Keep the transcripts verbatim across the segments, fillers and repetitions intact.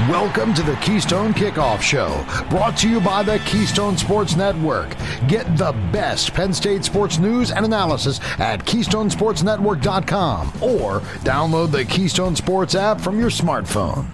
Welcome to the Keystone Kickoff Show, brought to you by the Keystone Sports Network. Get the best Penn State sports news and analysis at keystone sports network dot com or download the Keystone Sports app from your smartphone.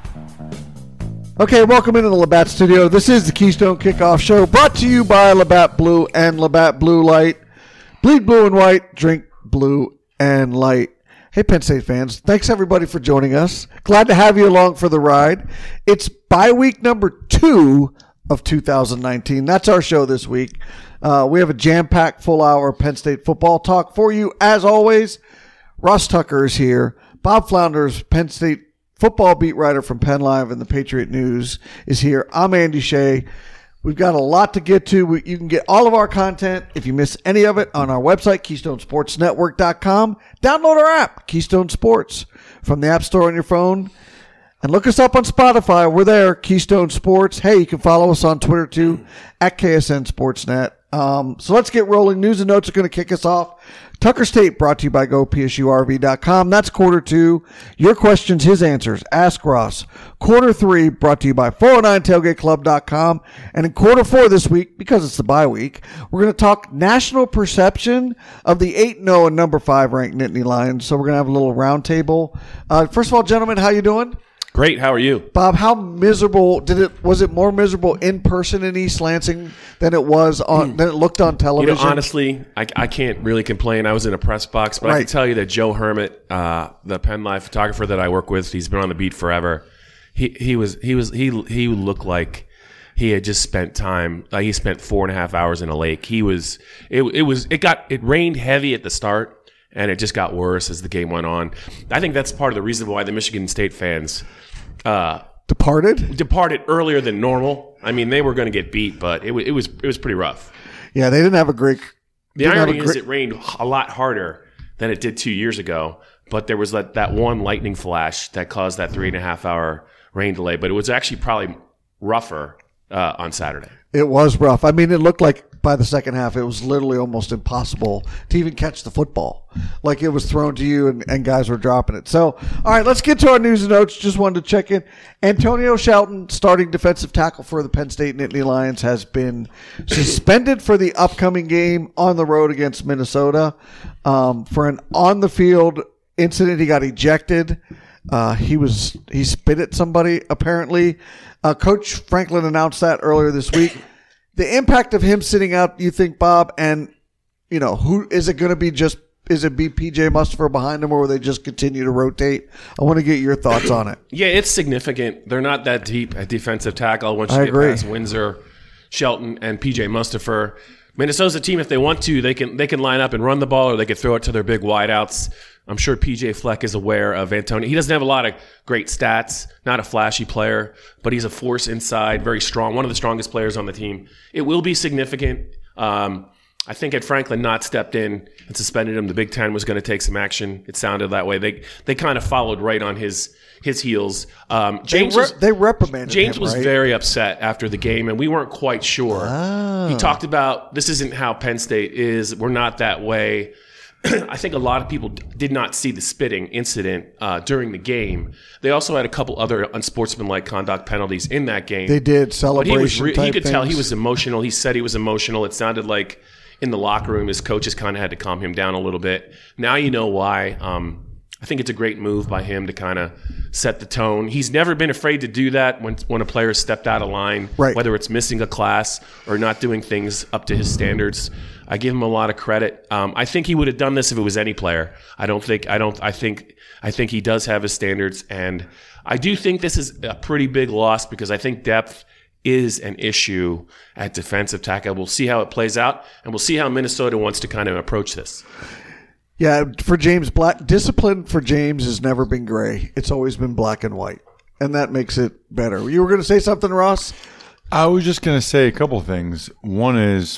Okay, welcome into the Labatt Studio. This is the Keystone Kickoff Show, brought to you by Labatt Blue and Labatt Blue Light. Bleed blue and white, drink blue and light. Hey, Penn State fans, thanks everybody for joining us. Glad to have you along for the ride. It's bye week number two of two thousand nineteen. That's our show this week. Uh, we have a jam-packed full hour of Penn State football talk for you. As always, Ross Tucker is here. Bob Flounders, Penn State football beat writer from Penn Live and the Patriot News, is here. I'm Andy Shea. We've got a lot to get to. We, you can get all of our content, if you miss any of it, on our website, keystone sports network dot com. Download our app, Keystone Sports, from the App Store on your phone. And look us up on Spotify. We're there, Keystone Sports. Hey, you can follow us on Twitter, too, at K S N Sportsnet. Um, so let's get rolling. News and notes are going to kick us off. Tucker's Tape brought to you by go p s u r v dot com. That's quarter two. Your questions, his answers. Ask Ross. Quarter three brought to you by four oh nine tailgate club dot com. And in quarter four this week, because it's the bye week, we're going to talk national perception of the eight and oh and number five ranked Nittany Lions. So we're going to have a little round table. Uh, first of all, gentlemen, how you doing? Great. How are you? Bob, how miserable did it was it more miserable in person in East Lansing than it was on than it looked on television? You know, honestly, I, I can't really complain. I was in a press box, but right. I can tell you that Joe Hermit, uh, the Penn Live photographer that I work with, he's been on the beat forever. He he was he was he he looked like he had just spent time. Like he spent four and a half hours in a lake. He was it it was it got it rained heavy at the start, and it just got worse as the game went on. I think that's part of the reason why the Michigan State fans Uh, departed departed earlier than normal. I mean, they were going to get beat, but it, w- it was it was pretty rough. Yeah, they didn't have a great. The irony is, it rained a lot harder than it did two years ago. But there was that, that one lightning flash that caused that three and a half hour rain delay. But it was actually probably rougher uh, on Saturday. It was rough. I mean, it looked like by the second half, it was literally almost impossible to even catch the football. Like it was thrown to you and, and guys were dropping it. So, all right, let's get to our news and notes. Just wanted to check in. Antonio Shelton, starting defensive tackle for the Penn State Nittany Lions, has been suspended for the upcoming game on the road against Minnesota um, for an on-the-field incident. He got ejected. Uh, he was he spit at somebody, apparently. Uh, Coach Franklin announced that earlier this week. The impact of him sitting out, you think, Bob, and, you know, who is it going to be just, is it be P J Mustipher behind him, or will they just continue to rotate? I want to get your thoughts on it. Yeah, it's significant. They're not that deep at defensive tackle once you I get agree. past Windsor, Shelton, and P J Mustipher. Minnesota's a team, if they want to, they can they can line up and run the ball, or they could throw it to their big wideouts. I'm sure P J Fleck is aware of Antonio. He doesn't have a lot of great stats, not a flashy player, but he's a force inside, very strong, one of the strongest players on the team. It will be significant. Um, I think had Franklin not stepped in and suspended him, the Big Ten was going to take some action. It sounded that way. They they kind of followed right on his his heels. Um, James they, re- was, they reprimanded James him, was right? very upset after the game, and we weren't quite sure. Oh. He talked about, this isn't how Penn State is. We're not that way. I think a lot of people did not see the spitting incident uh, during the game. They also had a couple other unsportsmanlike conduct penalties in that game. They did, celebration But he, was re- type he could things. tell he was emotional. He said he was emotional. It sounded like in the locker room his coaches kind of had to calm him down a little bit. Now you know why. Um, I think it's a great move by him to kind of set the tone. He's never been afraid to do that when when a player stepped out of line, right. Whether it's missing a class or not doing things up to his standards. I give him a lot of credit. Um, I think he would have done this if it was any player. I don't think. I don't. I think. I think he does have his standards, and I do think this is a pretty big loss because I think depth is an issue at defensive tackle. We'll see how it plays out, and we'll see how Minnesota wants to kind of approach this. Yeah, for James, black discipline for James has never been gray. It's always been black and white, and that makes it better. You were going to say something, Ross? I was just going to say a couple of things. One is,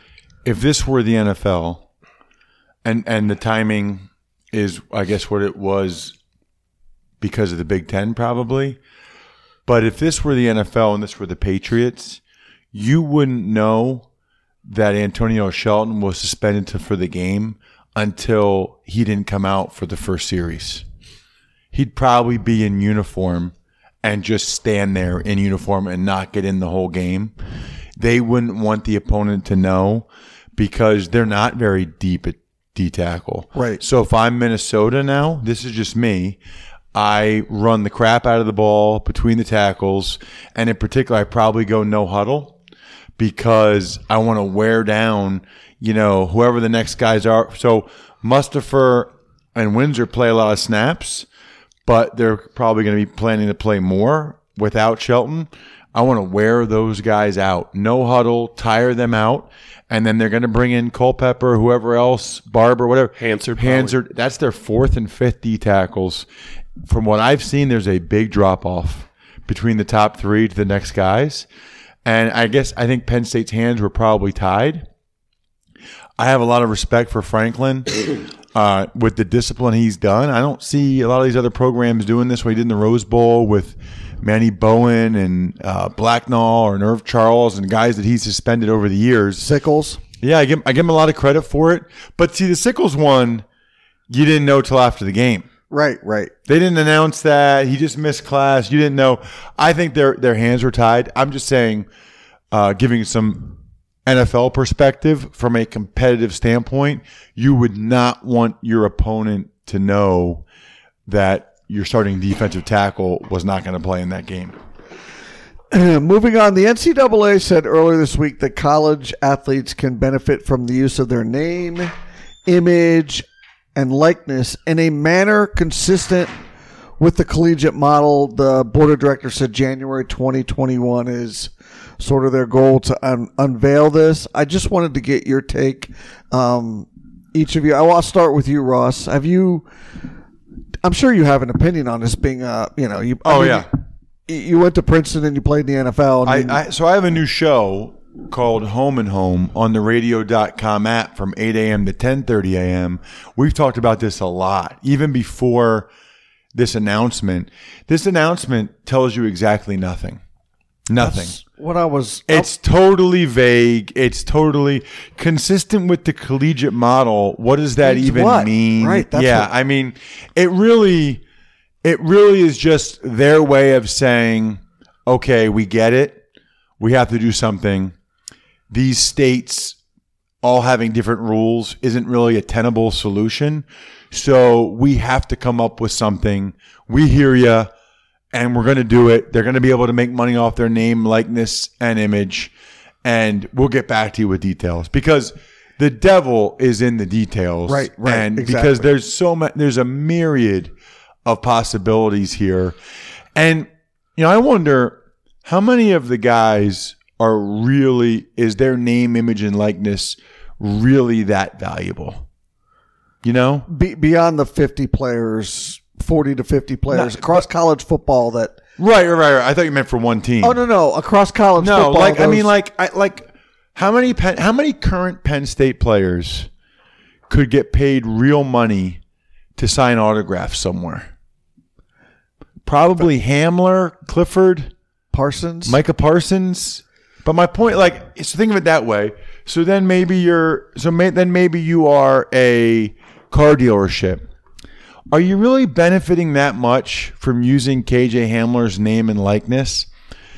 if this were the N F L, and and the timing is, I guess, what it was because of the Big Ten, probably. But if this were the N F L and this were the Patriots, you wouldn't know that Antonio Shelton was suspended to, for the game until he didn't come out for the first series. He'd probably be in uniform and just stand there in uniform and not get in the whole game. They wouldn't want the opponent to know because they're not very deep at D tackle. Right. So if I'm Minnesota now, this is just me. I run the crap out of the ball between the tackles, and in particular, I probably go no huddle because I want to wear down, you know, whoever the next guys are. So Mustipher and Windsor play a lot of snaps, but they're probably going to be planning to play more without Shelton. I want to wear those guys out. No huddle, tire them out, and then they're going to bring in Culpepper, whoever else, Barber, whatever. Hansard. Hansard. That's their fourth and fifth D tackles. From what I've seen, there's a big drop-off between the top three to the next guys. And I guess I think Penn State's hands were probably tied. I have a lot of respect for Franklin uh, with the discipline he's done. I don't see a lot of these other programs doing this. What he did in the Rose Bowl with Manny Bowen and uh, Blacknall or Nerve Charles and guys that he's suspended over the years. Sickles. Yeah, I give, I give him a lot of credit for it. But see, the Sickles one, you didn't know till after the game. Right, right. They didn't announce that. He just missed class. You didn't know. I think their their hands were tied. I'm just saying, uh, giving some N F L perspective from a competitive standpoint, you would not want your opponent to know that your starting defensive tackle was not going to play in that game. Moving on, the N C double A said earlier this week that college athletes can benefit from the use of their name, image, and likeness in a manner consistent with the collegiate model. The board of directors said January twenty twenty-one is sort of their goal to un- unveil this. I just wanted to get your take, um, each of you. I'll start with you, Ross. Have you? I'm sure you have an opinion on this. Being, uh, you know, you. Oh I mean, yeah. You, you went to Princeton and you played in the N F L. I mean, I, I, so I have a new show called Home and Home on the radio dot com app from eight a.m. to ten thirty a.m. We've talked about this a lot, even before this announcement. This announcement tells you exactly nothing. Nothing. That's what I was. It's totally vague. It's totally consistent with the collegiate model. What does that Means even what? mean? Right, that's yeah, what- I mean, it really, it really is just their way of saying, okay, we get it. We have to do something. These states all having different rules isn't really a tenable solution. So we have to come up with something. We hear you, and we're going to do it. They're going to be able to make money off their name, likeness, and image. And we'll get back to you with details because the devil is in the details. Right, right, And exactly. because there's so much, there's a myriad of possibilities here. And, you know, I wonder how many of the guys are really, is their name, image, and likeness really that valuable? You know? Be, beyond the fifty players, forty to fifty players No, across college football that. Right, right, right. I thought you meant for one team. Oh, no, no. Across college No, football. like, I those- mean, like, I, like, how many Penn, how many current Penn State players could get paid real money to sign autographs somewhere? Probably Hamler, Clifford, Parsons. Micah Parsons. But my point, like, so think of it that way. So then maybe you're, so may, then maybe you are a car dealership. Are you really benefiting that much from using K J Hamler's name and likeness?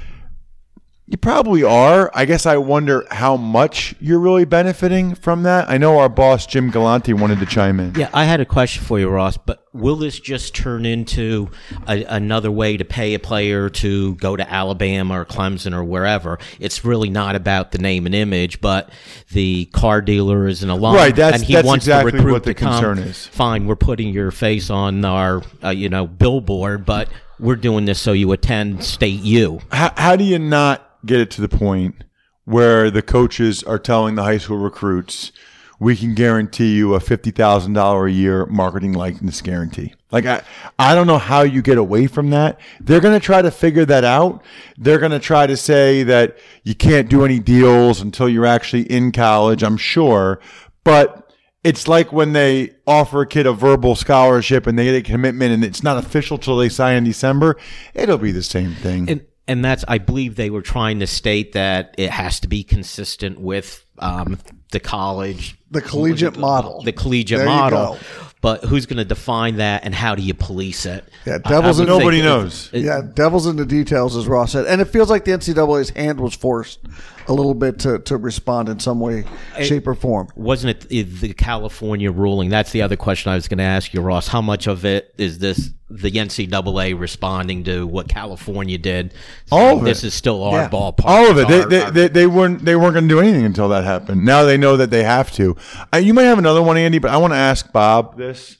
You probably are. I guess I wonder how much you're really benefiting from that. I know our boss, Jim Galante, wanted to chime in. Yeah, I had a question for you, Ross, but will this just turn into a, another way to pay a player to go to Alabama or Clemson or wherever? It's really not about the name and image, but the car dealer is an alum, Right, that's- and he that's wants exactly to recruit what the to come. concern is. Fine, we're putting your face on our, uh, you know, billboard, but we're doing this so you attend State U. How, how do you not get it to the point where the coaches are telling the high school recruits, we can guarantee you a fifty thousand dollars a year marketing likeness guarantee? Like, I, I don't know how you get away from that. They're going to try to figure that out. They're going to try to say that you can't do any deals until you're actually in college, I'm sure. But it's like when they offer a kid a verbal scholarship and they get a commitment and it's not official till they sign in December. It'll be the same thing. And and that's, I believe they were trying to state that it has to be consistent with um, the college, the collegiate model. the collegiate There you model. go. but who's going to define that, and how do you police it? Yeah, devil's I, I in, Nobody think knows. it- yeah, devil's in the details, as Ross said. And it feels like the N C double A's hand was forced a little bit to, to respond in some way, shape, or form. Wasn't it the California ruling? That's the other question I was going to ask you, Ross. How much of it is this the N C double A responding to what California did? All of this it. is still our Yeah. ballpark. All of it. They, Our- they, our- they, they weren't they weren't going to do anything until that happened. Now they know that they have to. Uh, you might have another one, Andy, but I want to ask Bob this,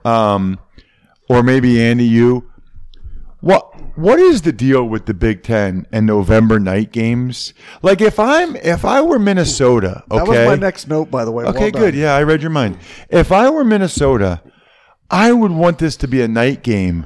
um, or maybe Andy, you. What what is the deal with the Big Ten and November night games? Like if I'm if I were Minnesota, okay, That was my next note, by the way. okay, Well done. good. Yeah, I read your mind. If I were Minnesota, I would want this to be a night game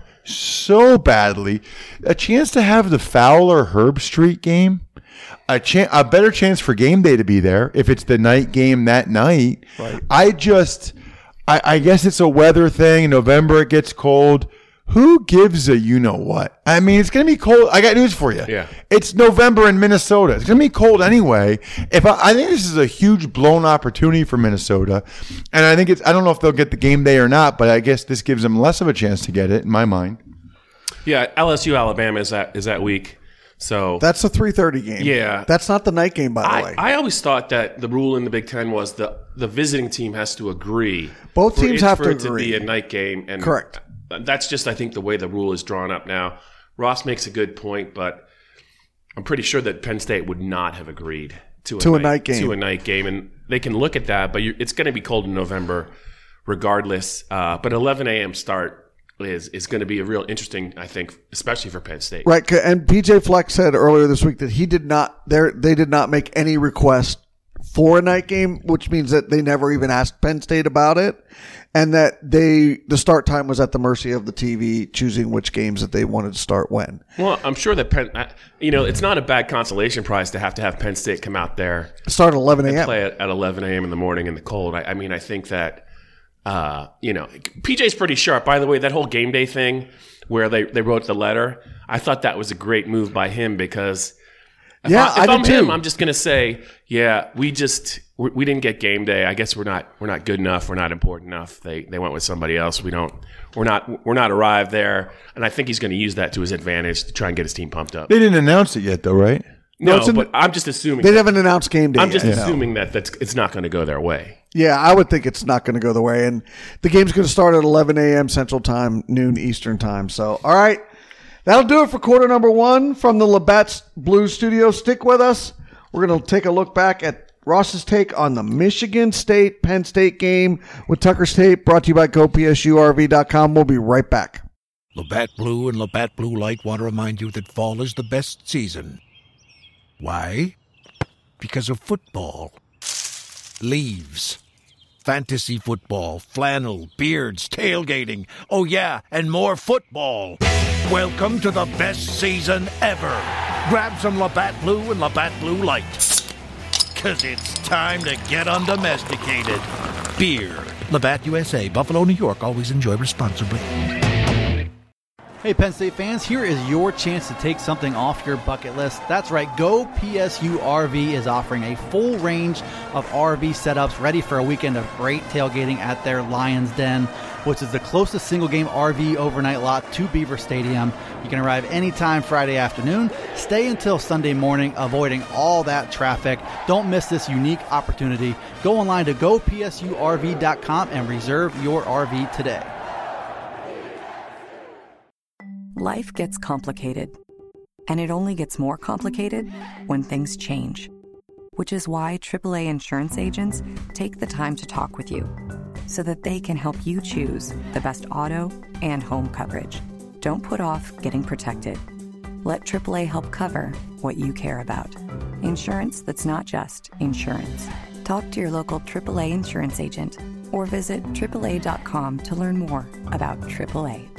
so badly. A chance to have the Fowler Herb Street game. A, chan- a better chance for game day to be there if it's the night game that night. Right. I just, I, I guess it's a weather thing. In November it gets cold. Who gives a you know what? I mean, it's going to be cold. I got news for you. Yeah. It's November in Minnesota. It's going to be cold anyway. If I, I think this is a huge blown opportunity for Minnesota, and I think it's. I don't know if they'll get the game day or not, but I guess this gives them less of a chance to get it in my mind. Yeah, L S U Alabama is that is that week. So That's a three thirty game. Yeah. That's not the night game, by the I, way. I always thought that the rule in the Big Ten was the the visiting team has to agree. Both for teams it- have for to it to agree. be a night game. And Correct. That's just, I think, the way the rule is drawn up now. Ross makes a good point, but I'm pretty sure that Penn State would not have agreed to a, To a night, night game. To a night game, and they can look at that, but you, it's going to be cold in November, regardless. Uh, but eleven a.m. start is is going to be a real interesting, I think, especially for Penn State. Right, c- and P J Fleck said earlier this week that he did not there they did not make any request for a night game, which means that they never even asked Penn State about it, and that they the start time was at the mercy of the T V choosing which games that they wanted to start when. Well, I'm sure that Penn, uh, you know, it's not a bad consolation prize to have to have Penn State come out there Start at eleven a.m. play at, at eleven a.m. in the morning in the cold. I, I mean, I think that, uh, you know, P J's pretty sharp. By the way, that whole game day thing where they, they wrote the letter, I thought that was a great move by him because if, Yeah, I, if I did I'm him, too. I'm just going to say, yeah, we just we, we didn't get game day. I guess we're not we're not good enough. We're not important enough. They they went with somebody else. We don't. We're not we're not arrived there. And I think he's going to use that to his advantage to try and get his team pumped up. They didn't announce it yet, though, right? No, it's in but I'm just assuming. They haven't announced game day. I'm just yet, no. assuming that that's it's not going to go their way. Yeah, I would think it's not going to go the way. And the game's going to start at eleven a.m. Central Time, noon Eastern Time. So, all right. That'll do it for quarter number one from the Labatt's Blues studio. Stick with us. We're going to take a look back at Ross's take on the Michigan State Penn State game with Tucker's Tape, brought to you by Go P S U R V dot com. We'll be right back. Labatt Blue and Labatt Blue Light want to remind you that fall is the best season. Why? Because of football. Leaves. Fantasy football, flannel, beards, tailgating. Oh yeah, and more football. Welcome to the best season ever. Grab some Labatt Blue and Labatt Blue Light. Cause it's time to get undomesticated. Beer. Labatt U S A, Buffalo, New York. Always enjoy responsibly. Hey Penn State fans, here is your chance to take something off your bucket list. That's right, Go P S U R V is offering a full range of R V setups ready for a weekend of great tailgating at their Lions Den, which is the closest single-game R V overnight lot to Beaver Stadium. You can arrive anytime Friday afternoon, stay until Sunday morning, avoiding all that traffic. Don't miss this unique opportunity. Go online to Go P S U R V dot com and reserve your R V today. Life gets complicated, and it only gets more complicated when things change, which is why triple A insurance agents take the time to talk with you so that they can help you choose the best auto and home coverage. Don't put off getting protected. Let triple A help cover what you care about. Insurance that's not just insurance. Talk to your local triple A insurance agent or visit triple A dot com to learn more about triple A.